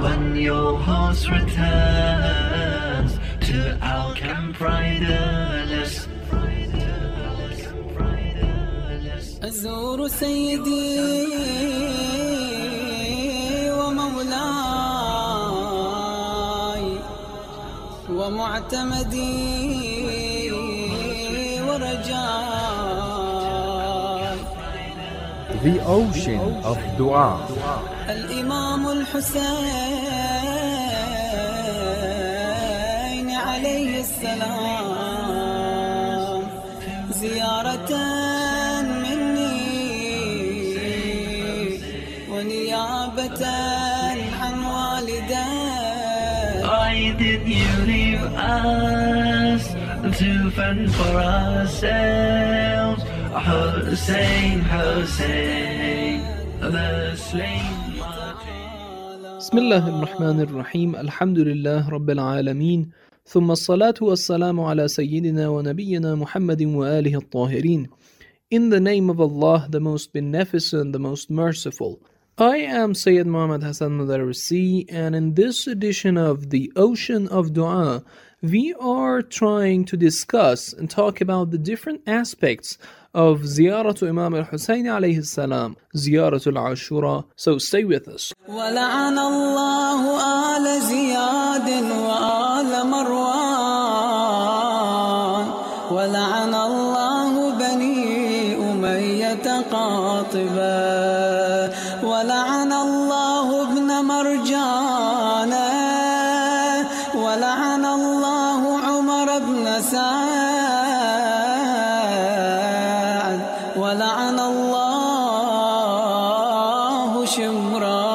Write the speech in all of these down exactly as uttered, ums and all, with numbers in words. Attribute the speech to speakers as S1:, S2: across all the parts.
S1: when your horse returns to our camp riderless.
S2: أزور سيدي ومولاي ومعتمدي ورجاي.
S3: The Ocean of Dua.
S2: الإمام الحسين عليه السلام زيارة ونيابة عن والدي.
S1: Why did you leave us to fend for ourselves? Hussein, Hussein, the slain.
S4: بسم الله الرحمن الرحيم. الحمد لله رب العالمين، ثم الصلاة والسلام على سيدنا ونبينا محمد وآله الطاهرين. In the name of Allah, the most beneficent, the most merciful. I am Sayyid Muhammad Hassan Madarisi, and in this edition of the Ocean of Dua, we are trying to discuss and talk about the different aspects of Ziyaratu Imam al-Husayn alayhi salam, Ziyaratu al-Ashura. So stay with us.
S2: ولعن الله آل زياد وآل مروان ولعن الله بني أمية قاطبا ولعن الله ابن مرجان ولعن الله عمر بن سعد ولعن الله شمرا.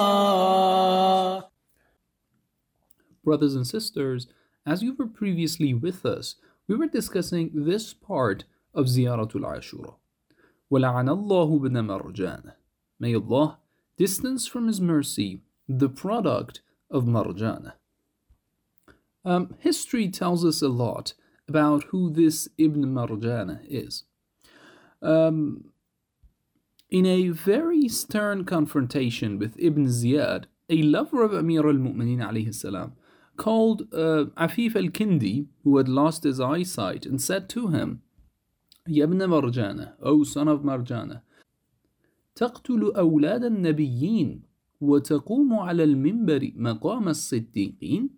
S4: Brothers and sisters, as you were previously with us, we were discussing this part of Ziyaratul Ashura. وَلَعَنَ اللَّهُ بْنَ مَرْجَانَ. May Allah distance from His mercy the product of Marjana. Um, history tells us a lot about who this Ibn Marjana is. Um, in a very stern confrontation with Ibn Ziyad, a lover of Amir al-Mu'mineen alayhi salam, called uh, Afif al-Kindi, who had lost his eyesight, and said to him, Ya ibn Marjana, O son of Marjana, تقتل أولاد النبيين وتقوم على المنبر مقام الصديقين.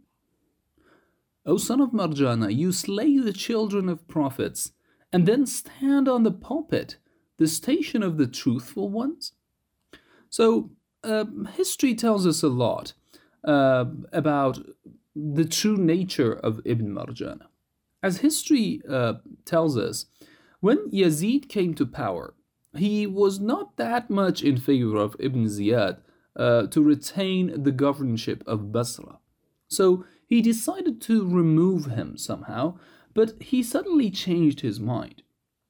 S4: O son of Marjana, you slay the children of prophets and then stand on the pulpit, the station of the truthful ones. So uh, history tells us a lot uh, about the true nature of Ibn Marjana. As history uh, tells us, when Yazid came to power, he was not that much in favor of Ibn Ziyad uh, to retain the governorship of Basra. So he decided to remove him somehow, but he suddenly changed his mind.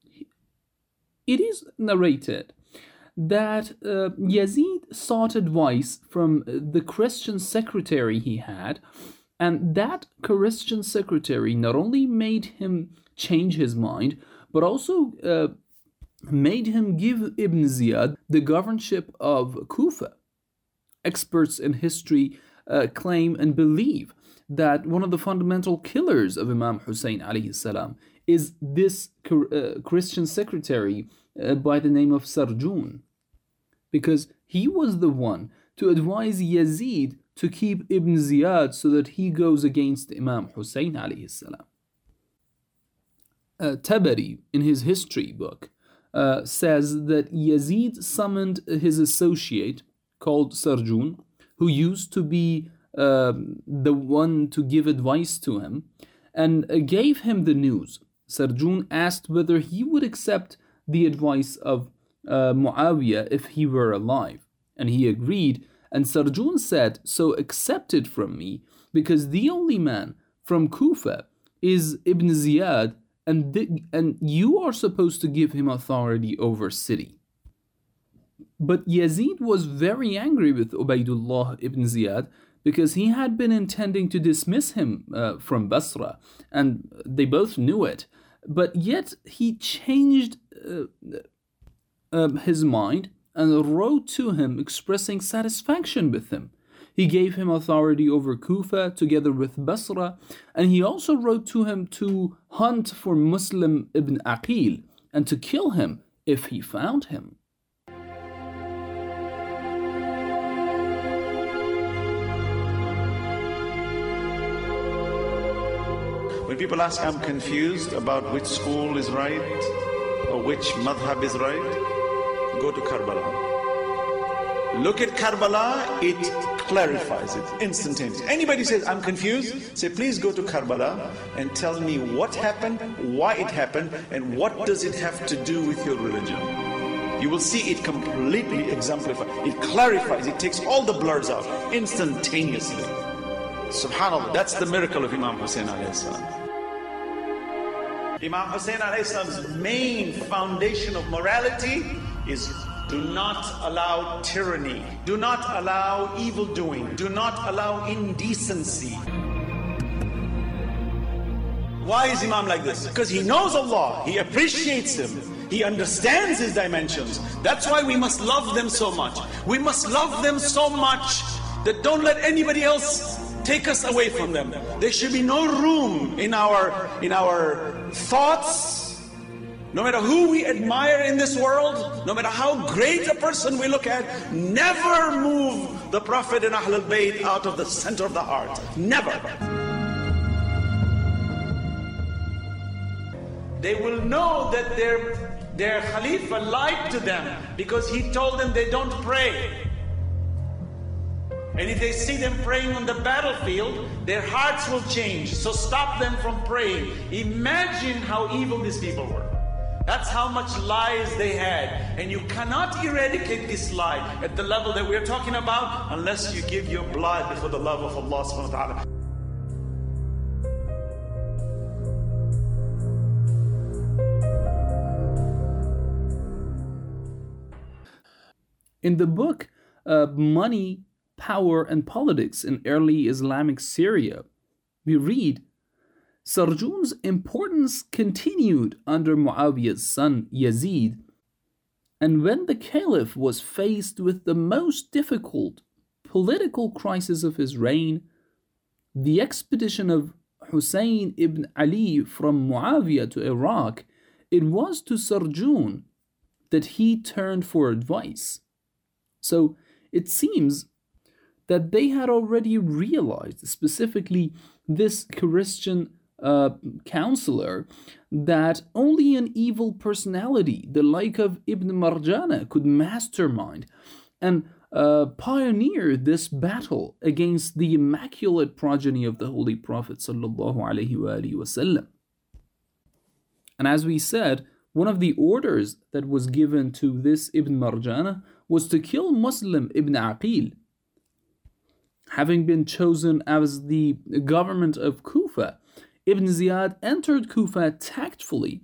S4: It is narrated that uh, Yazid sought advice from the Christian secretary he had, and that Christian secretary not only made him change his mind, but also uh, made him give Ibn Ziyad the governorship of Kufa. Experts in history uh, claim and believe that one of the fundamental killers of Imam Hussein alayhi salam is this uh, Christian secretary uh, by the name of Sarjun, because he was the one to advise Yazid to keep Ibn Ziyad so that he goes against Imam Hussein alayhi salam. Uh, Tabari, in his history book, uh, says that Yazid summoned his associate called Sarjun, who used to be uh, the one to give advice to him, and uh, gave him the news. Sarjun asked whether he would accept the advice of uh, Muawiyah if he were alive, and he agreed. And Sarjun said, so accept it from me, because the only man from Kufa is Ibn Ziyad, and, the, and you are supposed to give him authority over city. But Yazid was very angry with Ubaydullah ibn Ziyad because he had been intending to dismiss him uh, from Basra, and they both knew it. But yet he changed uh, uh, his mind and wrote to him expressing satisfaction with him. He gave him authority over Kufa together with Basra, and he also wrote to him to hunt for Muslim ibn Aqil and to kill him if he found him.
S5: When people ask, I'm confused about which school is right or which madhab is right, go to Karbala. Look at Karbala, it clarifies it instantaneously. Anybody says, I'm confused, say, please go to Karbala and tell me what happened, why it happened, and what does it have to do with your religion. You will see it completely exemplified. It clarifies, it takes all the blurs out instantaneously. Subhanallah, that's the miracle of Imam Hussein alayhi salam. Imam Hussein alayhi salam's main foundation of morality is do not allow tyranny, do not allow evildoing, do not allow indecency. Why is Imam like this? Because he knows Allah, he appreciates Him, he understands His dimensions. That's why we must love them so much. We must love them so much that don't let anybody else take us away from them. There should be no room in our, in our thoughts. No matter who we admire in this world, no matter how great a person we look at, never move the Prophet and Ahlul Bayt out of the center of the heart. Never. They will know that their, their Khalifa lied to them because he told them they don't pray. And if they see them praying on the battlefield, their hearts will change. So stop them from praying. Imagine how evil these people were. That's how much lies they had. And you cannot eradicate this lie at the level that we're talking about unless you give your blood for the love of Allah subhanahu wa ta'ala.
S4: In the book uh, Money, Power and Politics in Early Islamic Syria, we read, Sarjun's importance continued under Muawiyah's son Yazid, and when the caliph was faced with the most difficult political crisis of his reign, the expedition of Hussein ibn Ali from Muawiyah to Iraq, it was to Sarjun that he turned for advice. So it seems that they had already realized, specifically this Christian uh, counselor, that only an evil personality, the like of Ibn Marjana, could mastermind and uh, pioneer this battle against the immaculate progeny of the Holy Prophet sallallahu alaihi wasallam. And as we said, one of the orders that was given to this Ibn Marjana was to kill Muslim ibn Aqil. Having been chosen as the government of Kufa, Ibn Ziyad entered Kufa tactfully,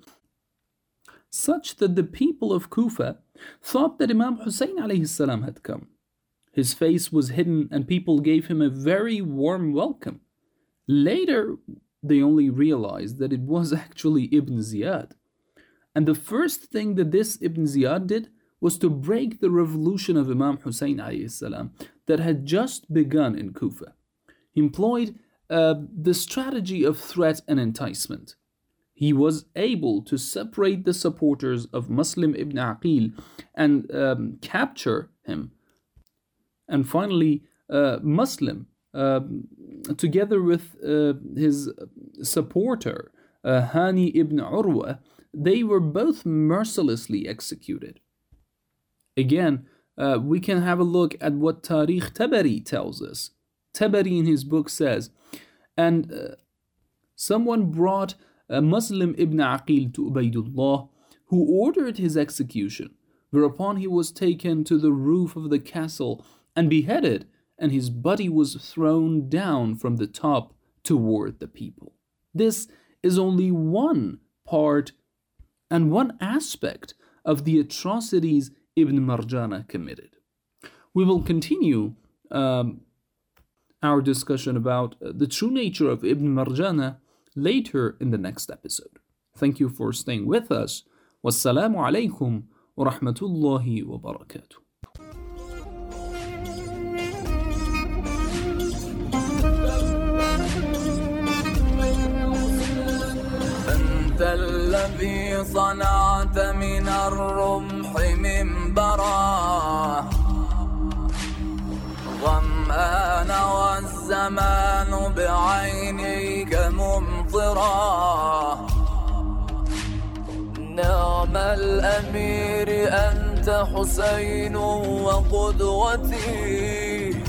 S4: such that the people of Kufa thought that Imam Hussein alayhi salam had come. His face was hidden and people gave him a very warm welcome. Later, they only realized that it was actually Ibn Ziyad. And the first thing that this Ibn Ziyad did was to break the revolution of Imam Hussein alayhi salam that had just begun in Kufa. He employed uh, the strategy of threat and enticement. He was able to separate the supporters of Muslim ibn Aqil and um, capture him. And finally, uh, Muslim, uh, together with uh, his supporter, uh, Hani ibn Urwa, they were both mercilessly executed. Again, uh, we can have a look at what Tariq Tabari tells us. Tabari in his book says, and uh, someone brought a Muslim ibn Aqil to Ubaydullah, who ordered his execution, whereupon he was taken to the roof of the castle and beheaded, and his body was thrown down from the top toward the people. This is only one part and one aspect of the atrocities Ibn Marjana committed. We will continue um, our discussion about the true nature of Ibn Marjana later in the next episode. Thank you for staying with us. Wassalamu alaikum wa rahmatullahi wa barakatuh.
S6: الذي صنعت من الرمح منبرا ظمآن والزمان بعينيك ممطرا نعم الأمير أنت حسين وقدوتي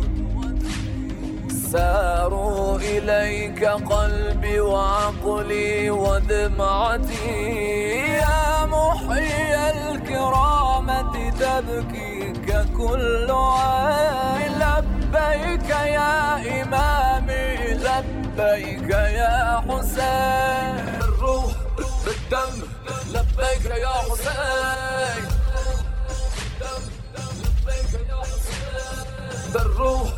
S6: ساروا إليك قلبي وعقلي ودمعتي يا محيي الكرامة تبكيك كل عين لبيك يا إمامي لبيك يا حسين بالروح بالدم لبيك يا حسين لبيك يا حسين بالروح